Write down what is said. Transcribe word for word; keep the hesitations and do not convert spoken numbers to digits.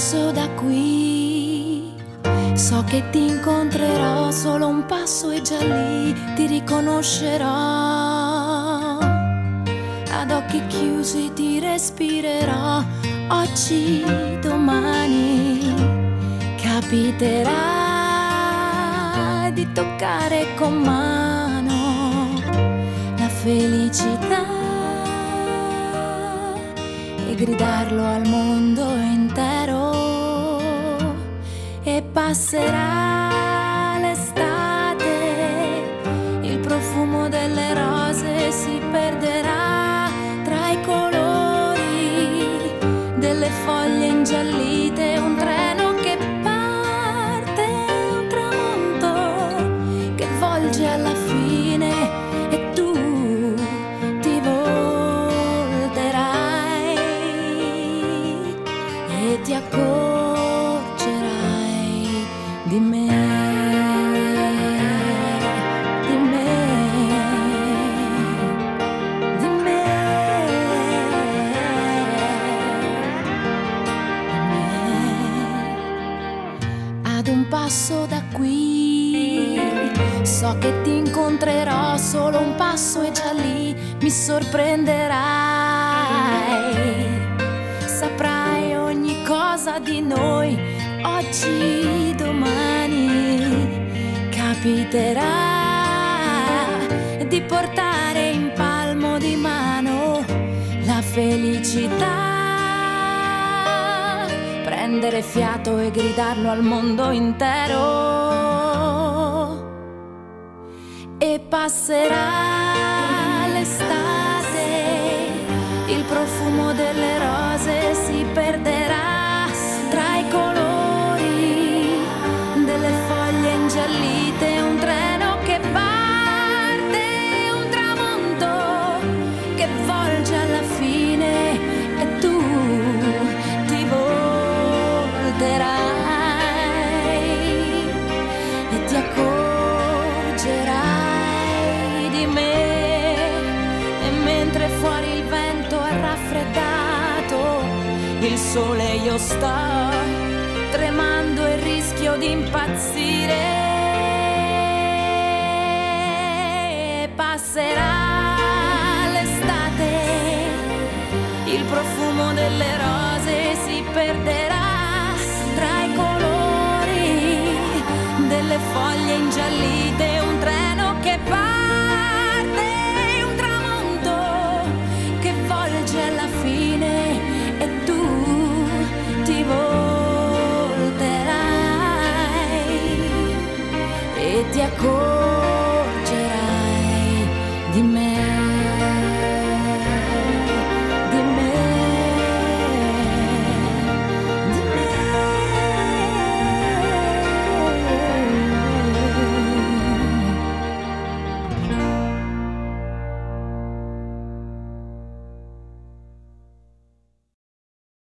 passo da qui, so che ti incontrerò, solo un passo e già lì ti riconoscerò. Ad occhi chiusi ti respirerò, oggi, domani capiterà di toccare con mano la felicità e gridarlo al mondo intero. E passerà l'estate, il profumo delle rose si perderà tra i colori delle foglie ingiallite. Un treno che parte, un tramonto che volge alla fine e tu ti volterai e ti accorgerai di me, di me, di me, di me. Ad un passo da qui, so che ti incontrerò, solo un passo e già lì mi sorprenderai. Saprai ogni cosa di noi, oggi, domani capiterà di portare in palmo di mano la felicità, prendere fiato e gridarlo al mondo intero. E passerà l'estate, il profumo delle rose si perderà tra i colori delle foglie ingiallite. Un treno che parte, un tramonto che volge alla fine e tu ti volterai e ti accorgerai di me. E mentre fuori il vento ha raffreddato il sole, io sto tremando e rischio di impazzire. Passerà l'estate, il profumo delle rose si perderà tra i colori delle foglie ingiallite. Un treno che parte, un tramonto che volge alla fine e tu ti volterai e ti accorgerai di me.